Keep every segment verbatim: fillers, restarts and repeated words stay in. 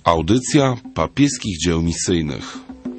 Audycja papieskich dzieł misyjnych.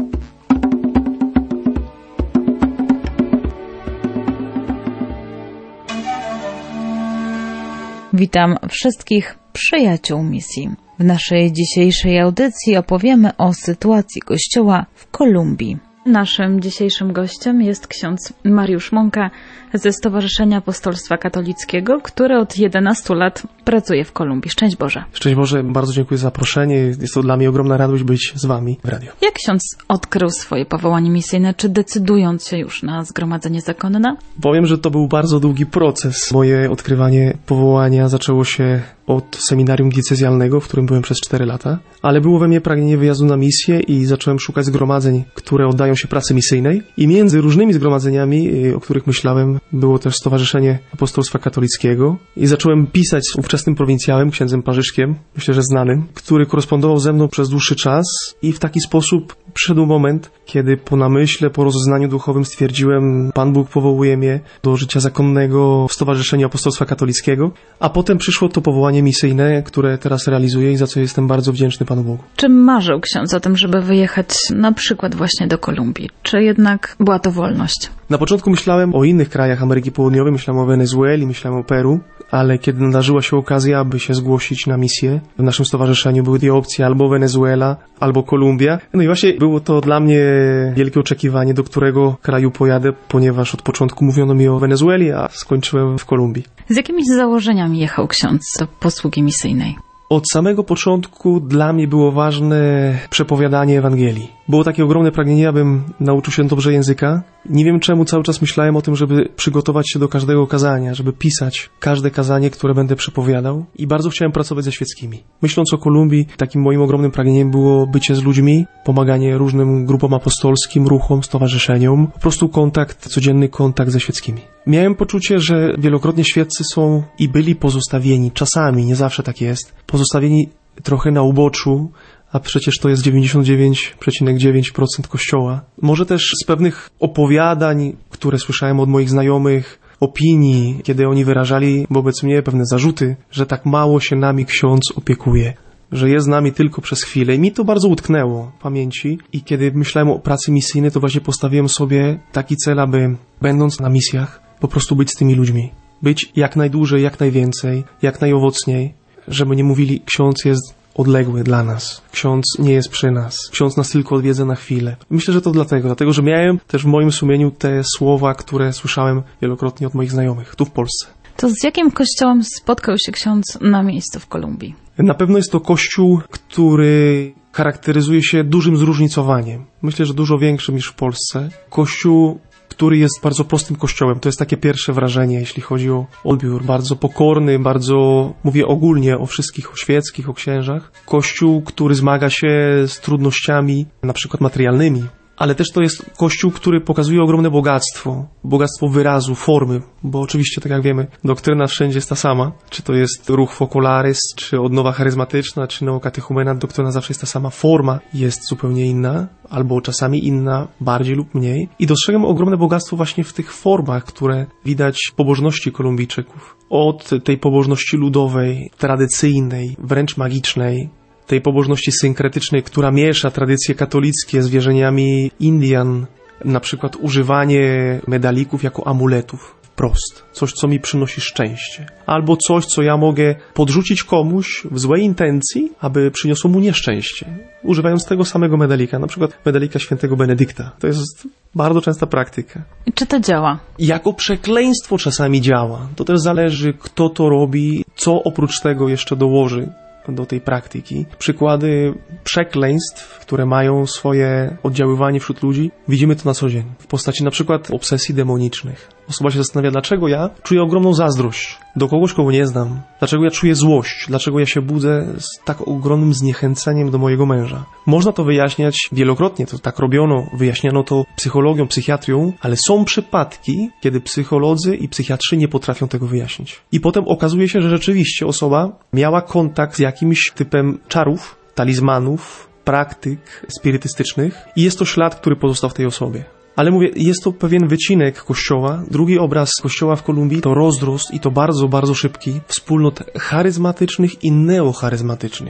Witam wszystkich przyjaciół misji. W naszej dzisiejszej audycji opowiemy o sytuacji Kościoła w Kolumbii. Naszym dzisiejszym gościem jest ksiądz Mariusz Mąka ze Stowarzyszenia Apostolstwa Katolickiego, który od jedenastu lat pracuje w Kolumbii. Szczęść Boże. Szczęść Boże, bardzo dziękuję za zaproszenie. Jest to dla mnie ogromna radość być z Wami w radiu. Jak ksiądz odkrył swoje powołanie misyjne, czy decydując się już na zgromadzenie zakonne? Powiem, że to był bardzo długi proces. Moje odkrywanie powołania zaczęło się od seminarium diecezjalnego, w którym byłem przez cztery lata, ale było we mnie pragnienie wyjazdu na misję i zacząłem szukać zgromadzeń, które oddają się pracy misyjnej. I między różnymi zgromadzeniami, o których myślałem, było też Stowarzyszenie Apostolstwa Katolickiego i zacząłem pisać z ówczesnym prowincjałem, księdzem Parzyszkiem, myślę, że znanym, który korespondował ze mną przez dłuższy czas i w taki sposób przyszedł moment, kiedy po namyśle, po rozeznaniu duchowym stwierdziłem, Pan Bóg powołuje mnie do życia zakonnego w Stowarzyszeniu Apostolstwa Katolickiego, a potem przyszło to powołanie misyjne, które teraz realizuję i za co jestem bardzo wdzięczny Panu Bogu. Czy marzył ksiądz o tym, żeby wyjechać na przykład właśnie do Kolumbii? Czy jednak była to wolność? Na początku myślałem o innych krajach Ameryki Południowej, myślałem o Wenezueli, myślałem o Peru, ale kiedy nadarzyła się okazja, aby się zgłosić na misję, w naszym stowarzyszeniu były dwie opcje, albo Wenezuela, albo Kolumbia. No i właśnie było to dla mnie wielkie oczekiwanie, do którego kraju pojadę, ponieważ od początku mówiono mi o Wenezueli, a skończyłem w Kolumbii. Z jakimiś założeniami jechał ksiądz do posługi misyjnej? Od samego początku dla mnie było ważne przepowiadanie Ewangelii. Było takie ogromne pragnienie, abym nauczył się dobrze języka. Nie wiem czemu cały czas myślałem o tym, żeby przygotować się do każdego kazania, żeby pisać każde kazanie, które będę przepowiadał i bardzo chciałem pracować ze świeckimi. Myśląc o Kolumbii, takim moim ogromnym pragnieniem było bycie z ludźmi, pomaganie różnym grupom apostolskim, ruchom, stowarzyszeniom, po prostu kontakt, codzienny kontakt ze świeckimi. Miałem poczucie, że wielokrotnie świeccy są i byli pozostawieni, czasami, nie zawsze tak jest, pozostawieni trochę na uboczu, a przecież to jest dziewięćdziesiąt dziewięć przecinek dziewięć procent Kościoła. Może też z pewnych opowiadań, które słyszałem od moich znajomych, opinii, kiedy oni wyrażali wobec mnie pewne zarzuty, że tak mało się nami ksiądz opiekuje, że jest z nami tylko przez chwilę. I mi to bardzo utknęło w pamięci i kiedy myślałem o pracy misyjnej, to właśnie postawiłem sobie taki cel, aby będąc na misjach, po prostu być z tymi ludźmi. Być jak najdłużej, jak najwięcej, jak najowocniej, żeby nie mówili, ksiądz jest odległy dla nas. Ksiądz nie jest przy nas. Ksiądz nas tylko odwiedza na chwilę. Myślę, że to dlatego, dlatego, że miałem też w moim sumieniu te słowa, które słyszałem wielokrotnie od moich znajomych, tu w Polsce. To z jakim kościołem spotkał się ksiądz na miejscu w Kolumbii? Na pewno jest to kościół, który charakteryzuje się dużym zróżnicowaniem. Myślę, że dużo większym niż w Polsce. Kościół, który jest bardzo prostym kościołem. To jest takie pierwsze wrażenie, jeśli chodzi o odbiór. Bardzo pokorny, bardzo, mówię ogólnie o wszystkich, o świeckich, o księżach. Kościół, który zmaga się z trudnościami, na przykład materialnymi. Ale też to jest kościół, który pokazuje ogromne bogactwo. Bogactwo wyrazu, formy. Bo oczywiście, tak jak wiemy, doktryna wszędzie jest ta sama. Czy to jest ruch Focolaris, czy odnowa charyzmatyczna, czy neokatechumenat, doktryna zawsze jest ta sama. Forma jest zupełnie inna, albo czasami inna, bardziej lub mniej. I dostrzegam ogromne bogactwo właśnie w tych formach, które widać w pobożności Kolumbijczyków. Od tej pobożności ludowej, tradycyjnej, wręcz magicznej, tej pobożności synkretycznej, która miesza tradycje katolickie z wierzeniami Indian, na przykład używanie medalików jako amuletów wprost. Coś, co mi przynosi szczęście. Albo coś, co ja mogę podrzucić komuś w złej intencji, aby przyniosło mu nieszczęście. Używając tego samego medalika, na przykład medalika świętego Benedykta. To jest bardzo częsta praktyka. I czy to działa? Jako przekleństwo czasami działa. To też zależy, kto to robi, co oprócz tego jeszcze dołoży do tej praktyki. Przykłady przekleństw, które mają swoje oddziaływanie wśród ludzi, widzimy to na co dzień. W postaci na przykład obsesji demonicznych. Osoba się zastanawia, dlaczego ja czuję ogromną zazdrość do kogoś, kogo nie znam. Dlaczego ja czuję złość? Dlaczego ja się budzę z tak ogromnym zniechęceniem do mojego męża? Można to wyjaśniać wielokrotnie, to tak robiono, wyjaśniano to psychologią, psychiatrią, ale są przypadki, kiedy psycholodzy i psychiatrzy nie potrafią tego wyjaśnić. I potem okazuje się, że rzeczywiście osoba miała kontakt z jakimś typem czarów, talizmanów, praktyk spirytystycznych i jest to ślad, który pozostał w tej osobie. Ale mówię, jest to pewien wycinek Kościoła. Drugi obraz Kościoła w Kolumbii to rozrost i to bardzo, bardzo szybki wspólnot charyzmatycznych i neocharyzmatycznych.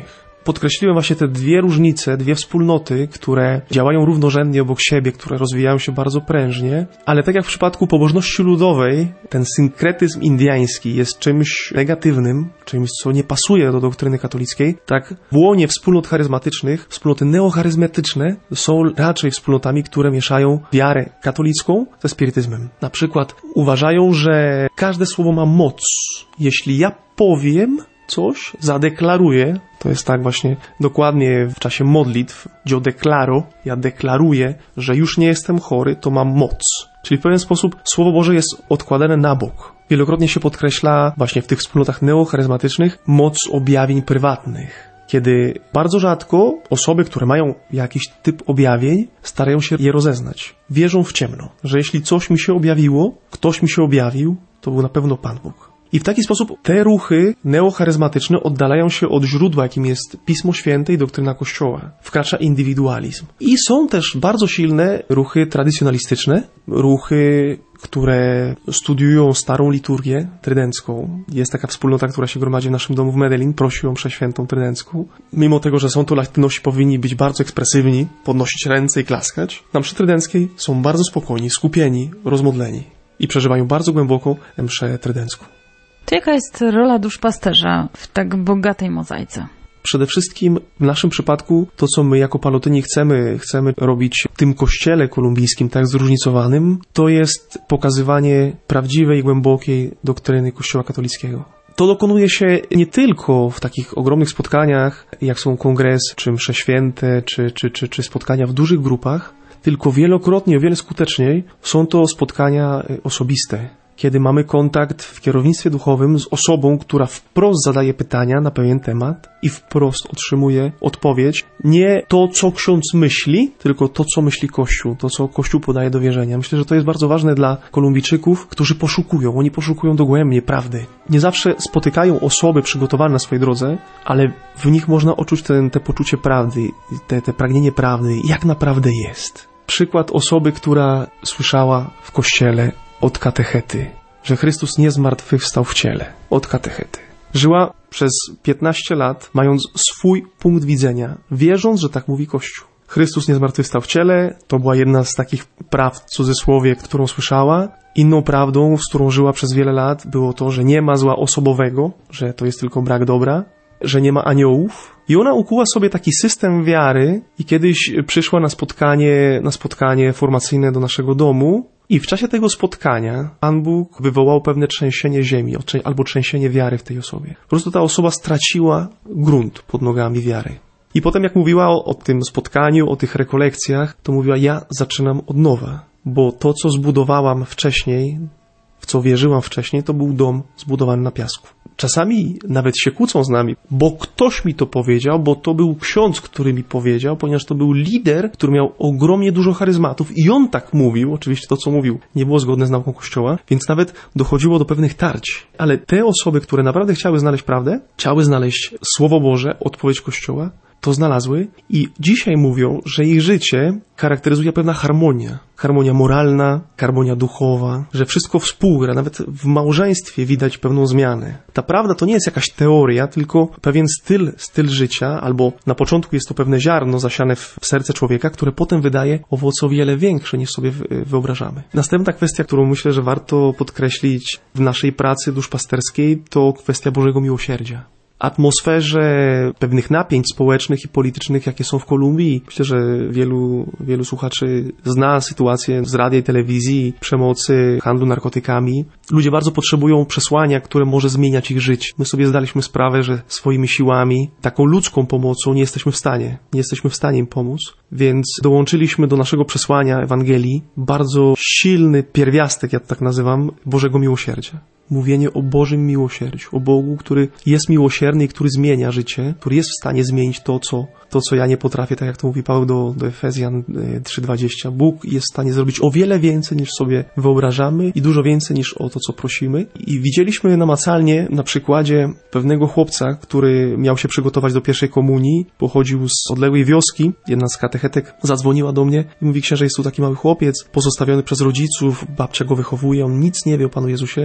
podkreśliłem właśnie te dwie różnice, dwie wspólnoty, które działają równorzędnie obok siebie, które rozwijają się bardzo prężnie, ale tak jak w przypadku pobożności ludowej, ten synkretyzm indyjski jest czymś negatywnym, czymś, co nie pasuje do doktryny katolickiej, tak w łonie wspólnot charyzmatycznych, wspólnoty neocharyzmatyczne są raczej wspólnotami, które mieszają wiarę katolicką ze spirytyzmem. Na przykład uważają, że każde słowo ma moc. Jeśli ja powiem coś, zadeklaruję, to jest tak właśnie dokładnie w czasie modlitw, yo declaro, ja deklaruję, że już nie jestem chory, to mam moc. Czyli w pewien sposób Słowo Boże jest odkładane na bok. Wielokrotnie się podkreśla właśnie w tych wspólnotach neocharyzmatycznych moc objawień prywatnych. Kiedy bardzo rzadko osoby, które mają jakiś typ objawień, starają się je rozeznać. Wierzą w ciemno, że jeśli coś mi się objawiło, ktoś mi się objawił, to był na pewno Pan Bóg. I w taki sposób te ruchy neocharyzmatyczne oddalają się od źródła, jakim jest Pismo Święte i doktryna Kościoła. Wkracza indywidualizm. I są też bardzo silne ruchy tradycjonalistyczne, ruchy, które studiują starą liturgię trydencką. Jest taka wspólnota, która się gromadzi w naszym domu w Medellin, prosi o mszę świętą trydencką. Mimo tego, że są to latynosi, powinni być bardzo ekspresywni, podnosić ręce i klaskać. Na mszy trydenckiej są bardzo spokojni, skupieni, rozmodleni i przeżywają bardzo głęboko mszę trydencką. To jaka jest rola duszpasterza w tak bogatej mozaice? Przede wszystkim w naszym przypadku to, co my jako Palotyni chcemy, chcemy robić w tym kościele kolumbijskim tak zróżnicowanym, to jest pokazywanie prawdziwej, głębokiej doktryny Kościoła katolickiego. To dokonuje się nie tylko w takich ogromnych spotkaniach, jak są kongresy, czy msze święte, czy, czy, czy, czy spotkania w dużych grupach, tylko wielokrotnie, o wiele skuteczniej są to spotkania osobiste, kiedy mamy kontakt w kierownictwie duchowym z osobą, która wprost zadaje pytania na pewien temat i wprost otrzymuje odpowiedź. Nie to, co ksiądz myśli, tylko to, co myśli Kościół, to, co Kościół podaje do wierzenia. Myślę, że to jest bardzo ważne dla Kolumbijczyków, którzy poszukują. Oni poszukują dogłębnie prawdy. Nie zawsze spotykają osoby przygotowane na swojej drodze, ale w nich można odczuć ten, te poczucie prawdy, te, te pragnienie prawdy, jak naprawdę jest. Przykład osoby, która słyszała w kościele od katechety, że Chrystus nie zmartwychwstał w ciele. Od katechety. Żyła przez piętnaście lat, mając swój punkt widzenia, wierząc, że tak mówi Kościół. Chrystus nie zmartwychwstał w ciele, to była jedna z takich prawd w cudzysłowie, którą słyszała. Inną prawdą, z którą żyła przez wiele lat, było to, że nie ma zła osobowego, że to jest tylko brak dobra, że nie ma aniołów. I ona ukuła sobie taki system wiary i kiedyś przyszła na spotkanie, na spotkanie formacyjne do naszego domu i w czasie tego spotkania Pan Bóg wywołał pewne trzęsienie ziemi albo trzęsienie wiary w tej osobie. Po prostu ta osoba straciła grunt pod nogami wiary. I potem jak mówiła o, o tym spotkaniu, o tych rekolekcjach, to mówiła, ja zaczynam od nowa, bo to, co zbudowałam wcześniej, w co wierzyłam wcześniej, to był dom zbudowany na piasku. Czasami nawet się kłócą z nami, bo ktoś mi to powiedział, bo to był ksiądz, który mi powiedział, ponieważ to był lider, który miał ogromnie dużo charyzmatów i on tak mówił, oczywiście to, co mówił, nie było zgodne z nauką Kościoła, więc nawet dochodziło do pewnych tarć. Ale te osoby, które naprawdę chciały znaleźć prawdę, chciały znaleźć Słowo Boże, odpowiedź Kościoła, to znalazły i dzisiaj mówią, że ich życie charakteryzuje pewna harmonia. Harmonia moralna, harmonia duchowa, że wszystko współgra, nawet w małżeństwie widać pewną zmianę. Ta prawda to nie jest jakaś teoria, tylko pewien styl, styl życia, albo na początku jest to pewne ziarno zasiane w serce człowieka, które potem wydaje owoc o wiele większe niż sobie wyobrażamy. Następna kwestia, którą myślę, że warto podkreślić w naszej pracy duszpasterskiej, to kwestia Bożego miłosierdzia. Atmosferze pewnych napięć społecznych i politycznych, jakie są w Kolumbii. Myślę, że wielu, wielu słuchaczy zna sytuację z radia i telewizji, przemocy, handlu narkotykami. Ludzie bardzo potrzebują przesłania, które może zmieniać ich życie. My sobie zdaliśmy sprawę, że swoimi siłami, taką ludzką pomocą nie jesteśmy w stanie. Nie jesteśmy w stanie im pomóc, więc dołączyliśmy do naszego przesłania Ewangelii bardzo silny pierwiastek, ja to tak nazywam, Bożego miłosierdzia. Mówienie o Bożym miłosierdziu, o Bogu, który jest miłosierny i który zmienia życie, który jest w stanie zmienić to, co, to, co ja nie potrafię, tak jak to mówi Paweł do, do Efezjan trzy dwadzieścia. Bóg jest w stanie zrobić o wiele więcej, niż sobie wyobrażamy i dużo więcej niż o to, co prosimy. I widzieliśmy namacalnie na przykładzie pewnego chłopca, który miał się przygotować do pierwszej komunii, pochodził z odległej wioski. Jedna z katechetek zadzwoniła do mnie i mówi, księże, jest tu taki mały chłopiec, pozostawiony przez rodziców, babcia go wychowuje, on nic nie wie o Panu Jezusie, ma teraz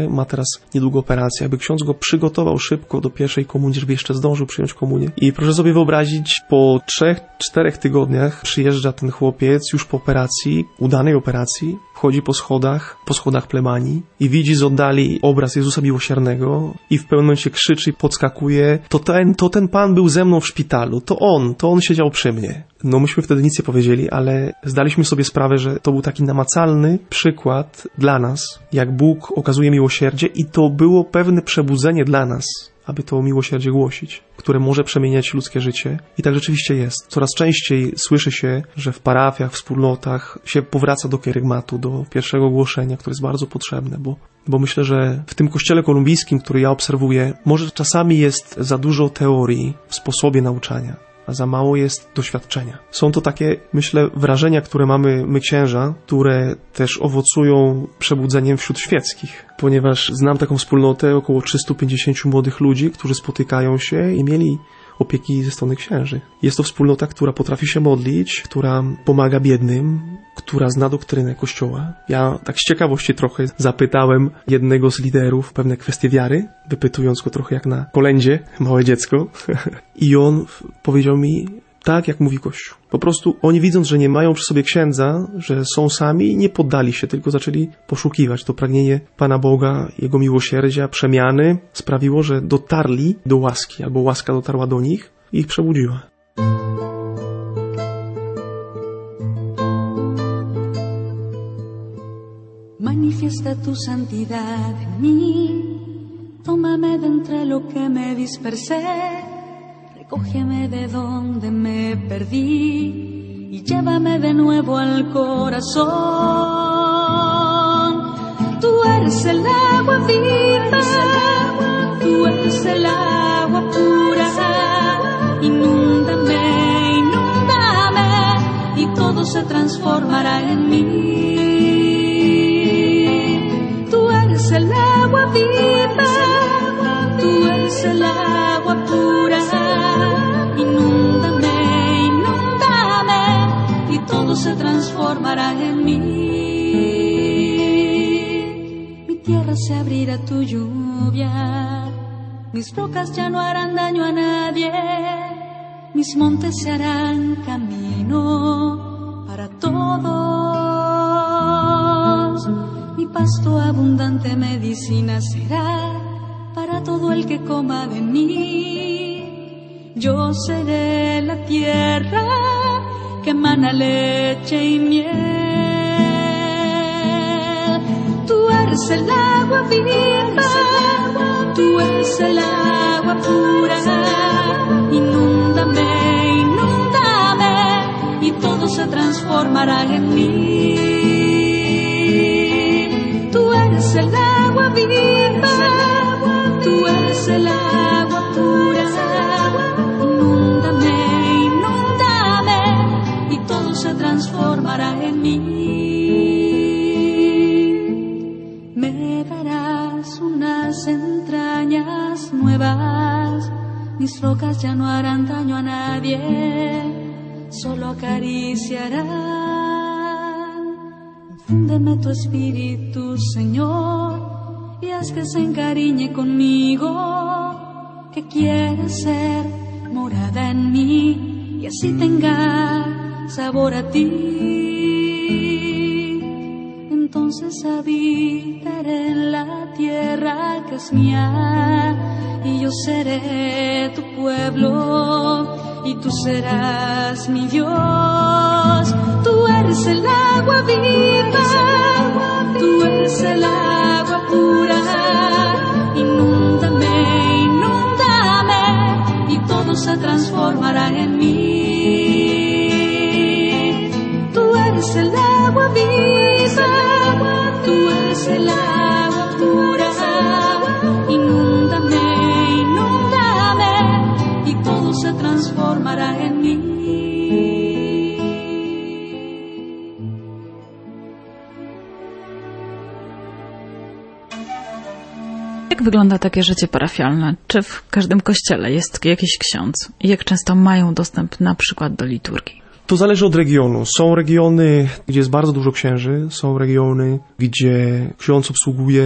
niedługo operacja, aby ksiądz go przygotował szybko do pierwszej komunii, żeby jeszcze zdążył przyjąć komunię. I proszę sobie wyobrazić, po trzech, czterech tygodniach przyjeżdża ten chłopiec już po operacji, udanej operacji, wchodzi po schodach, po schodach plebanii i widzi z oddali obraz Jezusa Miłosiernego i w pewnym momencie krzyczy, podskakuje, to ten, to ten Pan był ze mną w szpitalu, to on, to on siedział przy mnie. No myśmy wtedy nic nie powiedzieli, ale zdaliśmy sobie sprawę, że to był taki namacalny przykład dla nas, jak Bóg okazuje miłosierdzie i to było pewne przebudzenie dla nas, aby to miłosierdzie głosić, które może przemieniać ludzkie życie. I tak rzeczywiście jest. Coraz częściej słyszy się, że w parafiach, w wspólnotach się powraca do kerygmatu, do pierwszego głoszenia, które jest bardzo potrzebne, bo, bo myślę, że w tym kościele kolumbijskim, który ja obserwuję, może czasami jest za dużo teorii w sposobie nauczania, a za mało jest doświadczenia. Są to takie, myślę, wrażenia, które mamy my księża, które też owocują przebudzeniem wśród świeckich, ponieważ znam taką wspólnotę około trzystu pięćdziesięciu młodych ludzi, którzy spotykają się i mieli opieki ze strony księży. Jest to wspólnota, która potrafi się modlić, która pomaga biednym, która zna doktrynę Kościoła. Ja tak z ciekawości trochę zapytałem jednego z liderów pewne kwestie wiary, wypytując go trochę jak na kolędzie, małe dziecko. I on powiedział mi, tak jak mówi Kościół. Po prostu oni, widząc, że nie mają przy sobie księdza, że są sami, nie poddali się, tylko zaczęli poszukiwać. To pragnienie Pana Boga, Jego miłosierdzia, przemiany sprawiło, że dotarli do łaski, albo łaska dotarła do nich i ich przebudziła. Manifiesta tu santidad en mí, tómame de entre lo que me dispersé. Cógeme de donde me perdí y llévame de nuevo al corazón. Tú eres el agua viva, tú eres el agua pura. Inúndame, inúndame y todo se transformará en mí. Tú eres el agua viva, tú eres el agua pura. Inúndame, inúndame y todo se transformará en mí. Mi tierra se abrirá a tu lluvia, mis rocas ya no harán daño a nadie, mis montes se harán camino para todos. Mi pasto abundante medicina será para todo el que coma de mí. Yo seré la tierra que emana leche y miel. Tú eres el agua viva, tú eres el agua pura. Inúndame, inúndame y todo se transformará en mí. Tú eres el agua viva, tú eres el agua pura. Se transformará en mí. Me darás unas entrañas nuevas, mis rocas ya no harán daño a nadie, solo acariciarán. Infúndeme tu espíritu, Señor, y haz que se encariñe conmigo, que quiere ser morada en mí y así tenga sabor a ti. Entonces habitaré en la tierra que es mía y yo seré tu pueblo y tú serás mi Dios. Tú eres el agua viva, tú eres el agua pura. Inúndame, inúndame y todo se transformará en mí. Tú eres el agua viva, tú eres el agua pura. Inúndame, inúndame y todo se transformará en mí. Jak wygląda takie życie parafialne? Czy w każdym kościele jest jakiś ksiądz? Jak często mają dostęp na przykład do liturgii? To zależy od regionu. Są regiony, gdzie jest bardzo dużo księży, są regiony, gdzie ksiądz obsługuje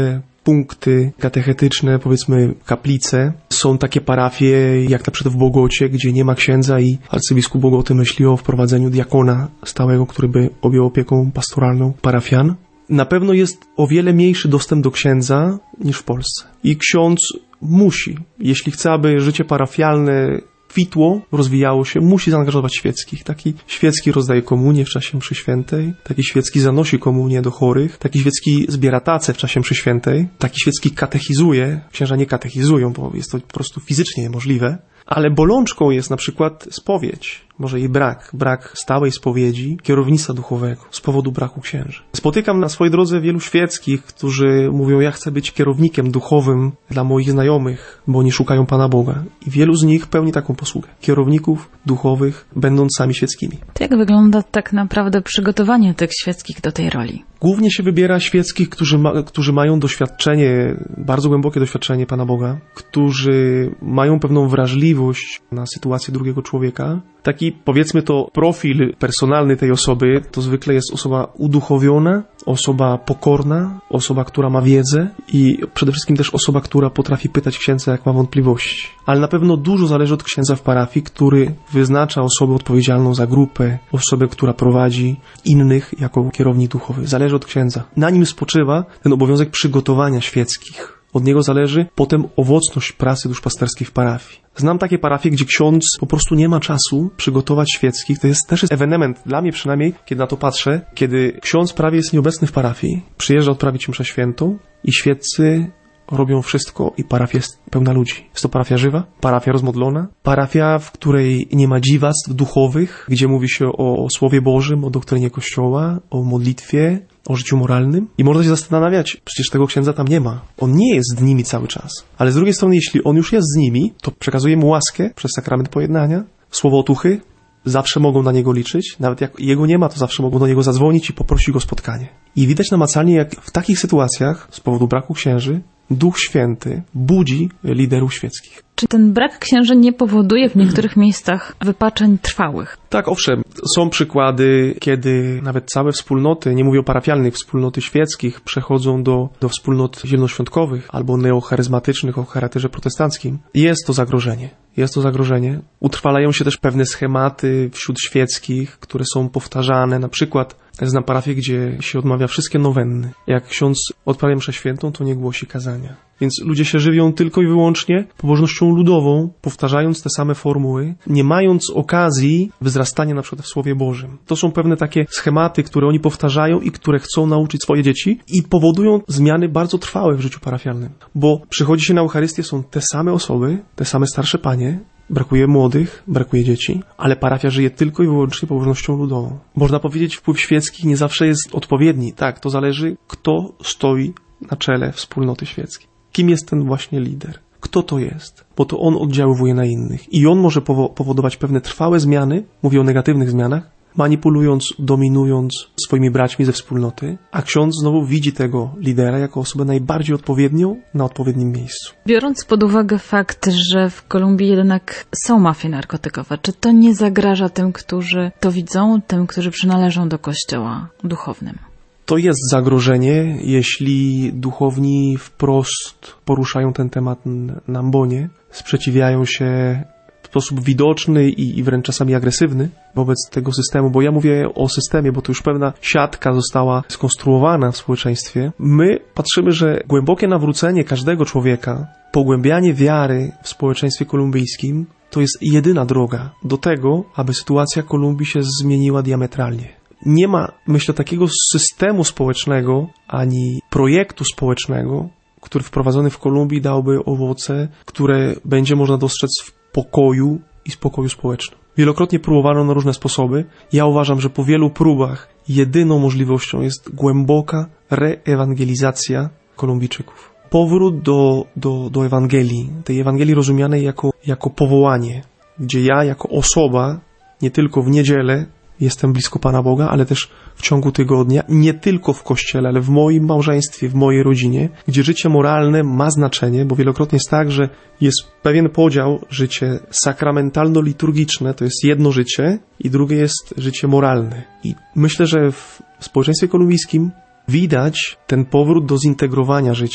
punkty katechetyczne, powiedzmy kaplice. Są takie parafie, jak na przykład w Bogocie, gdzie nie ma księdza i arcybiskup Bogoty myśli o wprowadzeniu diakona stałego, który by objął opieką pastoralną parafian. Na pewno jest o wiele mniejszy dostęp do księdza niż w Polsce. I ksiądz musi, jeśli chce, aby życie parafialne kwitło, rozwijało się, musi zaangażować świeckich. Taki świecki rozdaje komunię w czasie mszy świętej, taki świecki zanosi komunię do chorych, taki świecki zbiera tacę w czasie mszy świętej, taki świecki katechizuje. Księża nie katechizują, bo jest to po prostu fizycznie niemożliwe. Ale bolączką jest na przykład spowiedź, może jej brak, brak stałej spowiedzi, kierownictwa duchowego z powodu braku księży. Spotykam na swojej drodze wielu świeckich, którzy mówią, ja chcę być kierownikiem duchowym dla moich znajomych, bo oni szukają Pana Boga. I wielu z nich pełni taką posługę. Kierowników duchowych, będąc sami świeckimi. To jak wygląda tak naprawdę przygotowanie tych świeckich do tej roli? Głównie się wybiera świeckich, którzy, ma, którzy mają doświadczenie, bardzo głębokie doświadczenie Pana Boga, którzy mają pewną wrażliwość na sytuację drugiego człowieka. Taki, powiedzmy to, profil personalny tej osoby to zwykle jest osoba uduchowiona, osoba pokorna, osoba, która ma wiedzę i przede wszystkim też osoba, która potrafi pytać księdza, jak ma wątpliwości. Ale na pewno dużo zależy od księdza w parafii, który wyznacza osobę odpowiedzialną za grupę, osobę, która prowadzi innych jako kierownik duchowy. Zależy od księdza. Na nim spoczywa ten obowiązek przygotowania świeckich. Od niego zależy potem owocność pracy duszpasterskiej w parafii. Znam takie parafie, gdzie ksiądz po prostu nie ma czasu przygotować świeckich. To jest też ewenement, dla mnie przynajmniej, kiedy na to patrzę, kiedy ksiądz prawie jest nieobecny w parafii, przyjeżdża odprawić mszę świętą i świeccy robią wszystko i parafia jest pełna ludzi. Jest to parafia żywa, parafia rozmodlona, parafia, w której nie ma dziwactw duchowych, gdzie mówi się o, o Słowie Bożym, o doktrynie Kościoła, o modlitwie, o życiu moralnym. I można się zastanawiać, przecież tego księdza tam nie ma. On nie jest z nimi cały czas. Ale z drugiej strony, jeśli on już jest z nimi, to przekazuje mu łaskę przez sakrament pojednania, słowo otuchy, zawsze mogą na niego liczyć. Nawet jak jego nie ma, to zawsze mogą do niego zadzwonić i poprosić go o spotkanie. I widać namacalnie, jak w takich sytuacjach, z powodu braku księży, Duch Święty budzi liderów świeckich. Czy ten brak księży nie powoduje w niektórych miejscach wypaczeń trwałych? Tak, owszem. Są przykłady, kiedy nawet całe wspólnoty, nie mówię o parafialnych, wspólnoty świeckich, przechodzą do, do wspólnot zielonoświątkowych albo neocharyzmatycznych o charakterze protestanckim. Jest to zagrożenie. Jest to zagrożenie. Utrwalają się też pewne schematy wśród świeckich, które są powtarzane. Na przykład znam parafię, gdzie się odmawia wszystkie nowenny. Jak ksiądz odprawia mszę świętą, to nie głosi kazania. Więc ludzie się żywią tylko i wyłącznie pobożnością ludową, powtarzając te same formuły, nie mając okazji wzrastania na przykład w Słowie Bożym. To są pewne takie schematy, które oni powtarzają i które chcą nauczyć swoje dzieci i powodują zmiany bardzo trwałe w życiu parafialnym. Bo przychodzi się na Eucharystię, są te same osoby, te same starsze panie, brakuje młodych, brakuje dzieci, ale parafia żyje tylko i wyłącznie pobożnością ludową. Można powiedzieć, wpływ świecki nie zawsze jest odpowiedni. Tak, to zależy, kto stoi na czele wspólnoty świeckiej. Kim jest ten właśnie lider? Kto to jest? Bo to on oddziaływuje na innych. I on może powo- powodować pewne trwałe zmiany, mówię o negatywnych zmianach, manipulując, dominując swoimi braćmi ze wspólnoty, a ksiądz znowu widzi tego lidera jako osobę najbardziej odpowiednią na odpowiednim miejscu. Biorąc pod uwagę fakt, że w Kolumbii jednak są mafie narkotykowe, czy to nie zagraża tym, którzy to widzą, tym, którzy przynależą do kościoła duchownym? To jest zagrożenie, jeśli duchowni wprost poruszają ten temat na ambonie, sprzeciwiają się w sposób widoczny i, i wręcz czasami agresywny wobec tego systemu, bo ja mówię o systemie, bo to już pewna siatka została skonstruowana w społeczeństwie. My patrzymy, że głębokie nawrócenie każdego człowieka, pogłębianie wiary w społeczeństwie kolumbijskim to jest jedyna droga do tego, aby sytuacja Kolumbii się zmieniła diametralnie. Nie ma, myślę, takiego systemu społecznego ani projektu społecznego, który wprowadzony w Kolumbii dałby owoce, które będzie można dostrzec w pokoju i spokoju społecznym. Wielokrotnie próbowano na różne sposoby. Ja uważam, że po wielu próbach jedyną możliwością jest głęboka reewangelizacja Kolumbijczyków. Powrót do, do, do Ewangelii, tej Ewangelii rozumianej jako, jako powołanie, gdzie ja jako osoba, nie tylko w niedzielę, jestem blisko Pana Boga, ale też w ciągu tygodnia, nie tylko w kościele, ale w moim małżeństwie, w mojej rodzinie, gdzie życie moralne ma znaczenie, bo wielokrotnie jest tak, że jest pewien podział, życie sakramentalno-liturgiczne to jest jedno życie i drugie jest życie moralne. I myślę, że w społeczeństwie kolumbijskim widać ten powrót do zintegrowania życia,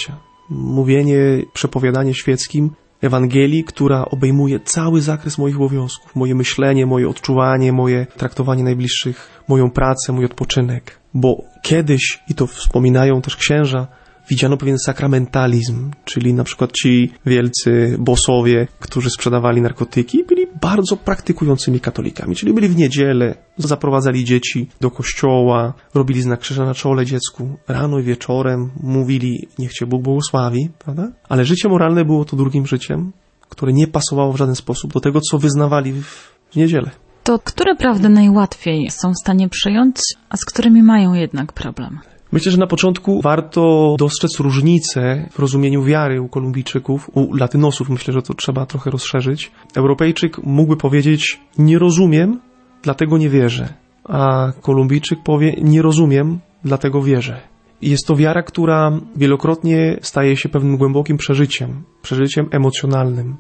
mówienie, przepowiadanie świeckim Ewangelii, która obejmuje cały zakres moich obowiązków, moje myślenie, moje odczuwanie, moje traktowanie najbliższych, moją pracę, mój odpoczynek. Bo kiedyś, i to wspominają też księża, widziano pewien sakramentalizm, czyli na przykład ci wielcy bossowie, którzy sprzedawali narkotyki, byli bardzo praktykującymi katolikami, czyli byli w niedzielę, zaprowadzali dzieci do kościoła, robili znak krzyża na czole dziecku, rano i wieczorem mówili, niech Cię Bóg błogosławi, prawda? Ale życie moralne było to drugim życiem, które nie pasowało w żaden sposób do tego, co wyznawali w niedzielę. To które prawdy najłatwiej są w stanie przyjąć, a z którymi mają jednak problem? Myślę, że na początku warto dostrzec różnicę w rozumieniu wiary u Kolumbijczyków, u Latynosów. Myślę, że to trzeba trochę rozszerzyć. Europejczyk mógłby powiedzieć, nie rozumiem, dlatego nie wierzę. A Kolumbijczyk powie, nie rozumiem, dlatego wierzę. Jest to wiara, która wielokrotnie staje się pewnym głębokim przeżyciem, przeżyciem emocjonalnym.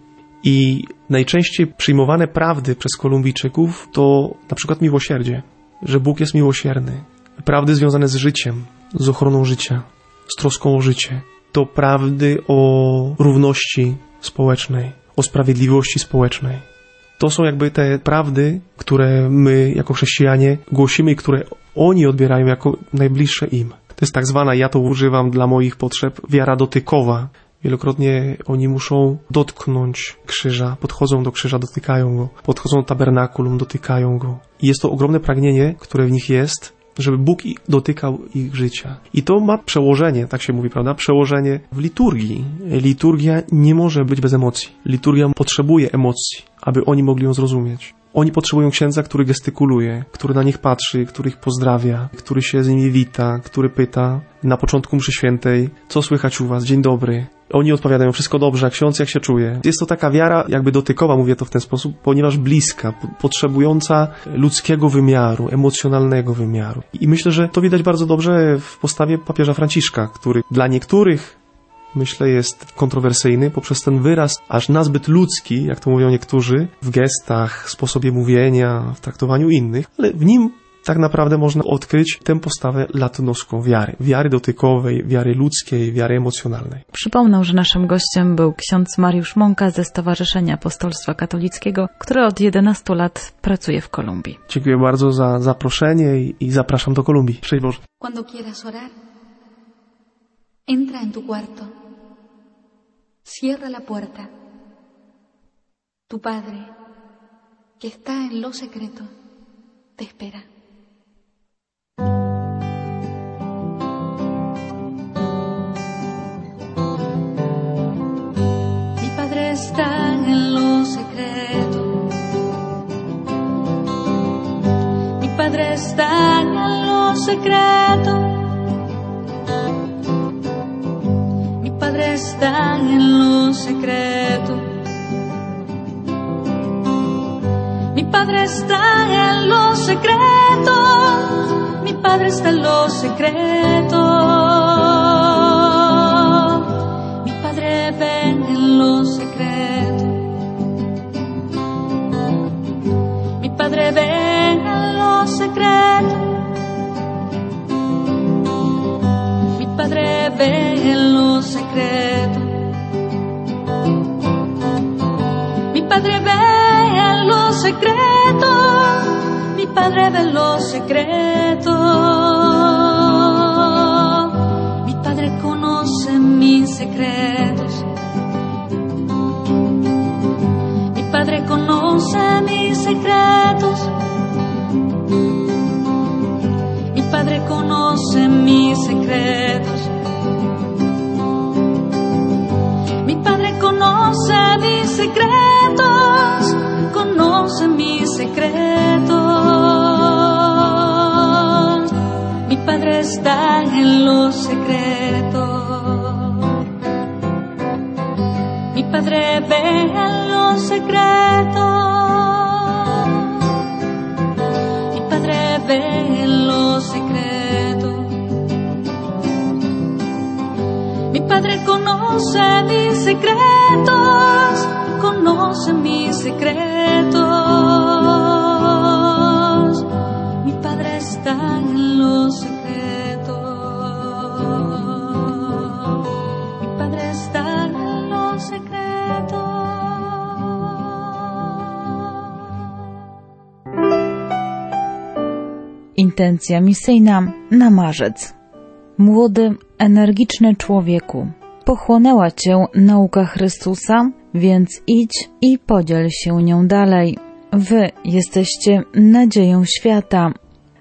I najczęściej przyjmowane prawdy przez Kolumbijczyków to na przykład miłosierdzie, że Bóg jest miłosierny. Prawdy związane z życiem, z ochroną życia, z troską o życie. To prawdy o równości społecznej, o sprawiedliwości społecznej. To są jakby te prawdy, które my jako chrześcijanie głosimy i które oni odbierają jako najbliższe im. To jest tak zwana, ja to używam dla moich potrzeb, wiara dotykowa. Wielokrotnie oni muszą dotknąć krzyża, podchodzą do krzyża, dotykają go, podchodzą do tabernakulum, dotykają go. I jest to ogromne pragnienie, które w nich jest, żeby Bóg dotykał ich życia. I to ma przełożenie, tak się mówi, prawda? Przełożenie w liturgii. Liturgia nie może być bez emocji. Liturgia potrzebuje emocji, aby oni mogli ją zrozumieć. Oni potrzebują księdza, który gestykuluje, który na nich patrzy, który ich pozdrawia, który się z nimi wita, który pyta na początku mszy świętej, co słychać u was, dzień dobry. Oni odpowiadają, wszystko dobrze, a ksiądz jak się czuje. Jest to taka wiara jakby dotykowa, mówię to w ten sposób, ponieważ bliska, potrzebująca ludzkiego wymiaru, emocjonalnego wymiaru. I myślę, że to widać bardzo dobrze w postawie papieża Franciszka, który dla niektórych, myślę, jest kontrowersyjny poprzez ten wyraz aż nazbyt ludzki, jak to mówią niektórzy, w gestach, sposobie mówienia, w traktowaniu innych, ale w nim tak naprawdę można odkryć tę postawę latynoską wiary. Wiary dotykowej, wiary ludzkiej, wiary emocjonalnej. Przypomnę, że naszym gościem był ksiądz Mariusz Mąka ze Stowarzyszenia Apostolstwa Katolickiego, które od jedenastu lat pracuje w Kolumbii. Dziękuję bardzo za zaproszenie i, i zapraszam do Kolumbii. Szczęść Boże. Cuando quieras orar, entra en tu cuarto. Cierra la puerta. Tu Padre, que está en lo secreto, te espera. Mi Padre está en lo secreto. Mi Padre está en lo secreto. Mi Padre está en lo secreto. Mi Padre está en lo secreto. Mi Padre está en lo secreto. Mi Padre ve en lo secreto. Mi Padre ve en lo secreto. Mi Padre ve en lo secreto. Mi Padre ve en lo secreto. Mi Padre ve en lo secreto. Mi Padre conoce mis secretos. Mi Padre conoce mis secretos. Mi Padre conoce mis secretos. Mi Padre conoce mis secretos. Conoce mis secretos. Mi Padre está en lo secreto. Mi Padre ve en lo secreto. Mi Padre ve en lo secreto. Mi Padre conoce mis secretos. Conoce mis secretos. Mi Padre está en lo secreto. Mi Padre Intencja misyjna na marzec. Młody, energiczny człowieku, pochłonęła Cię nauka Chrystusa, więc idź i podziel się nią dalej. Wy jesteście nadzieją świata.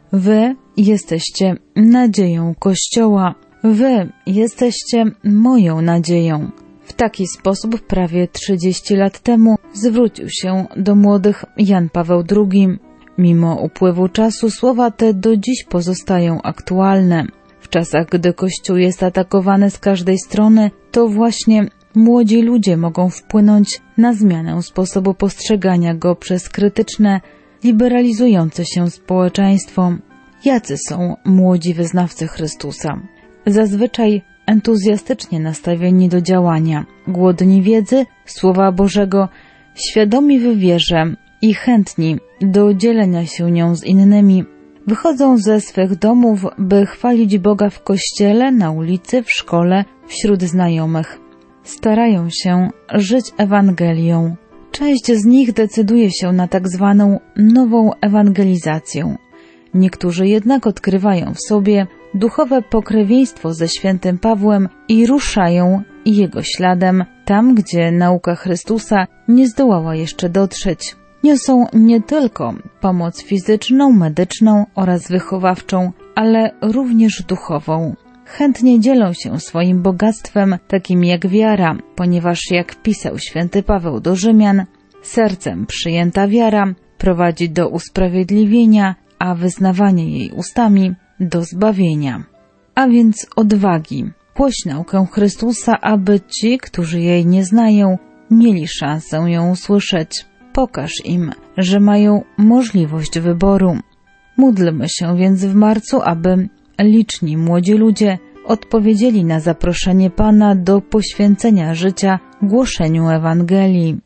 Wy jesteście nadzieją Kościoła. Wy jesteście moją nadzieją. W taki sposób prawie trzydzieści lat temu zwrócił się do młodych Jan Paweł drugi. Mimo upływu czasu słowa te do dziś pozostają aktualne. W czasach, gdy Kościół jest atakowany z każdej strony, to właśnie młodzi ludzie mogą wpłynąć na zmianę sposobu postrzegania go przez krytyczne, liberalizujące się społeczeństwo. Jacy są młodzi wyznawcy Chrystusa? Zazwyczaj entuzjastycznie nastawieni do działania, głodni wiedzy, Słowa Bożego, świadomi w wierze i chętni do dzielenia się nią z innymi. Wychodzą ze swych domów, by chwalić Boga w kościele, na ulicy, w szkole, wśród znajomych. Starają się żyć Ewangelią. Część z nich decyduje się na tak zwaną nową ewangelizację. Niektórzy jednak odkrywają w sobie duchowe pokrewieństwo ze świętym Pawłem i ruszają jego śladem tam, gdzie nauka Chrystusa nie zdołała jeszcze dotrzeć. Niosą nie tylko pomoc fizyczną, medyczną oraz wychowawczą, ale również duchową. Chętnie dzielą się swoim bogactwem, takim jak wiara, ponieważ jak pisał święty Paweł do Rzymian, sercem przyjęta wiara prowadzi do usprawiedliwienia, a wyznawanie jej ustami do zbawienia. A więc odwagi. Głoś naukę Chrystusa, aby ci, którzy jej nie znają, mieli szansę ją usłyszeć. Pokaż im, że mają możliwość wyboru. Módlmy się więc w marcu, aby liczni młodzi ludzie odpowiedzieli na zaproszenie Pana do poświęcenia życia głoszeniu Ewangelii.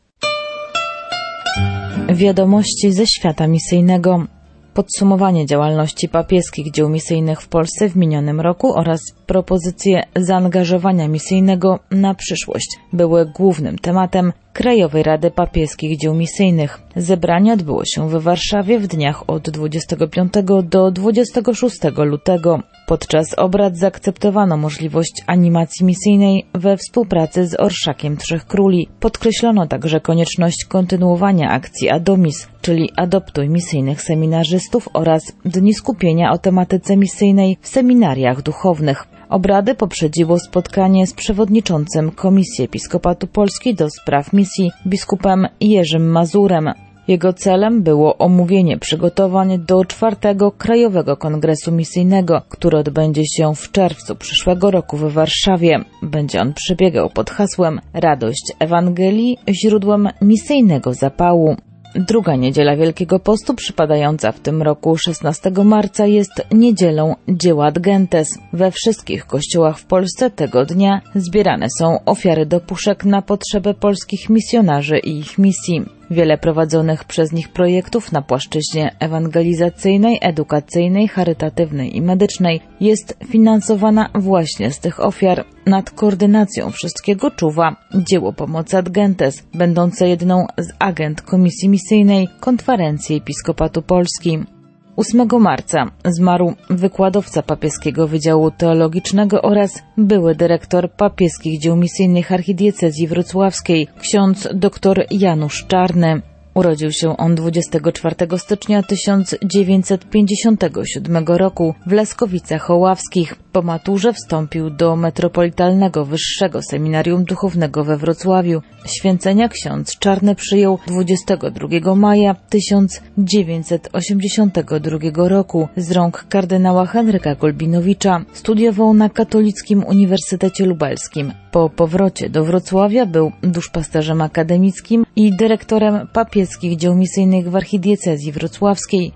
Wiadomości ze świata misyjnego. Podsumowanie działalności papieskich dzieł misyjnych w Polsce w minionym roku oraz propozycje zaangażowania misyjnego na przyszłość były głównym tematem Krajowej Rady Papieskich Dzieł Misyjnych. Zebranie odbyło się w Warszawie w dniach od dwudziestego piątego do dwudziestego szóstego lutego. Podczas obrad zaakceptowano możliwość animacji misyjnej we współpracy z Orszakiem Trzech Króli. Podkreślono także konieczność kontynuowania akcji Adomis, czyli Adoptuj misyjnych seminarzystów oraz Dni Skupienia o tematyce misyjnej w seminariach duchownych. Obrady poprzedziło spotkanie z przewodniczącym Komisji Episkopatu Polski do spraw misji biskupem Jerzym Mazurem. Jego celem było omówienie przygotowań do czwartego Krajowego Kongresu Misyjnego, który odbędzie się w czerwcu przyszłego roku w Warszawie. Będzie on przebiegał pod hasłem Radość Ewangelii, źródłem misyjnego zapału. Druga niedziela Wielkiego Postu, przypadająca w tym roku szesnastego marca, jest niedzielą dzieła Ad Gentes. We wszystkich kościołach w Polsce tego dnia zbierane są ofiary do puszek na potrzeby polskich misjonarzy i ich misji. Wiele prowadzonych przez nich projektów na płaszczyźnie ewangelizacyjnej, edukacyjnej, charytatywnej i medycznej jest finansowana właśnie z tych ofiar. Nad koordynacją wszystkiego czuwa dzieło Pomocy Ad Gentes, będące jedną z agent Komisji Misyjnej Konferencji Episkopatu Polski. ósmego marca zmarł wykładowca papieskiego Wydziału Teologicznego oraz były dyrektor papieskich dzieł misyjnych archidiecezji wrocławskiej, ksiądz dr Janusz Czarny. Urodził się on dwudziestego czwartego stycznia tysiąc dziewięćset pięćdziesiątego siódmego roku w Laskowicach Oławskich. Po maturze wstąpił do Metropolitalnego Wyższego Seminarium Duchownego we Wrocławiu. Święcenia ksiądz Czarny przyjął dwudziestego drugiego maja tysiąc dziewięćset osiemdziesiątego drugiego roku z rąk kardynała Henryka Golbinowicza. Studiował na Katolickim Uniwersytecie Lubelskim. Po powrocie do Wrocławia był duszpasterzem akademickim i dyrektorem papieskich dzieł misyjnych w archidiecezji wrocławskiej.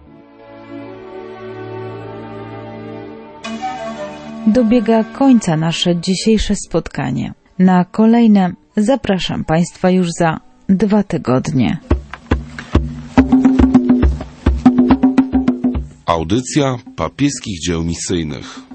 Dobiega końca nasze dzisiejsze spotkanie. Na kolejne zapraszam Państwa już za dwa tygodnie. Audycja papieskich dzieł misyjnych.